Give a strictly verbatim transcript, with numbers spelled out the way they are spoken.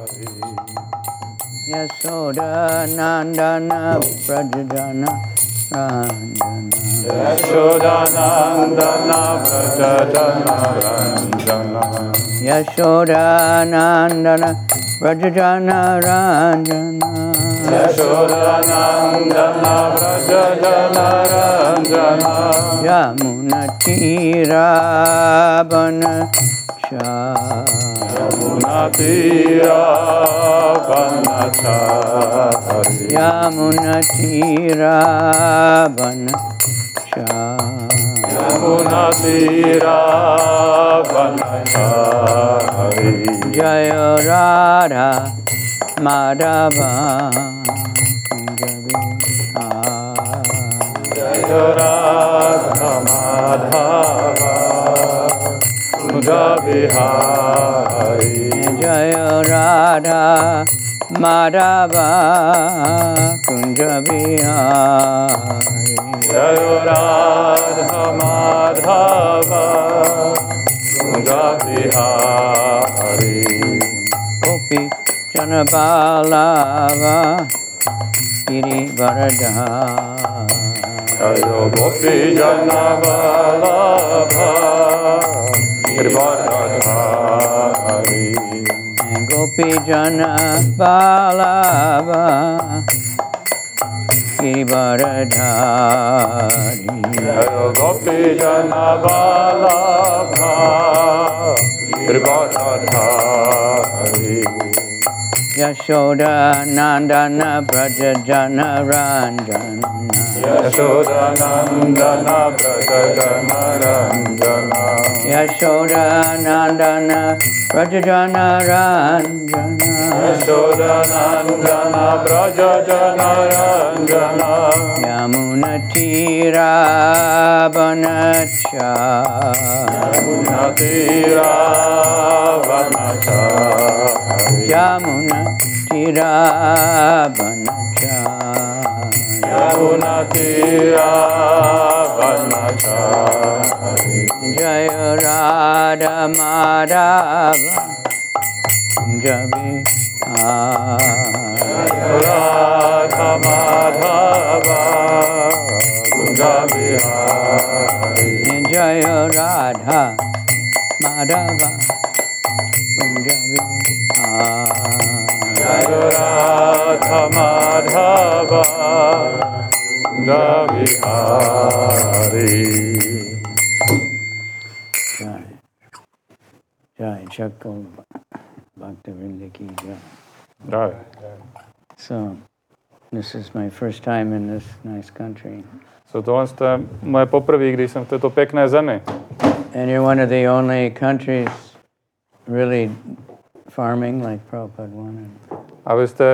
Yashoda Nandana Vrajajana Ranjana Yashoda Nandana Vrajajana Ranjana Yashoda Nandana Vrajajana Ranjana Yashoda Nandana Vrajajana Ranjana Yamuna Tira Yamuna Tira Vanachari Yamuna Tira Yamuna Tira Vanachari Jaya Radha Madhava Jaya Radha Madhava Kunja Vihari Jaya Radha Madhava Kunja Vihari Jaya Radha Madhava Kunja Vihari Gopi Janabalava Giri Varadhari Jaya Gopi Janavalabha Girivardhari Gopi Janabalava Girivardhari Jaya Gopi Janavalabha Girivardhari Yashoda Nandana Vrajajana Ranjana Yashoda Nandana Vrajajana Ranjana Yashoda Nandana Vrajajana Ranjana Yashoda Nandana Vrajajana Ranjana Yamuna Tira Vanachari Yamuna Tira Vanachari Yamuna Tira Vanachari Yamuna Tira Vanachari Jaya Radha Madhava Kunja Vihari Radha Madhava Kunja Vihari Jaya Radha Madhava Kunja Vihari Jaya Radha Madhava Kunja Vihari Jai Jai Chakko Bhaktivinoda ki Jai. Jai. So, this is my first time in this nice country. So tohle je moje poprvé, když jsem v této pěkné zemi. And you're one of the only countries really farming like Prabhupada wanted. A vy jste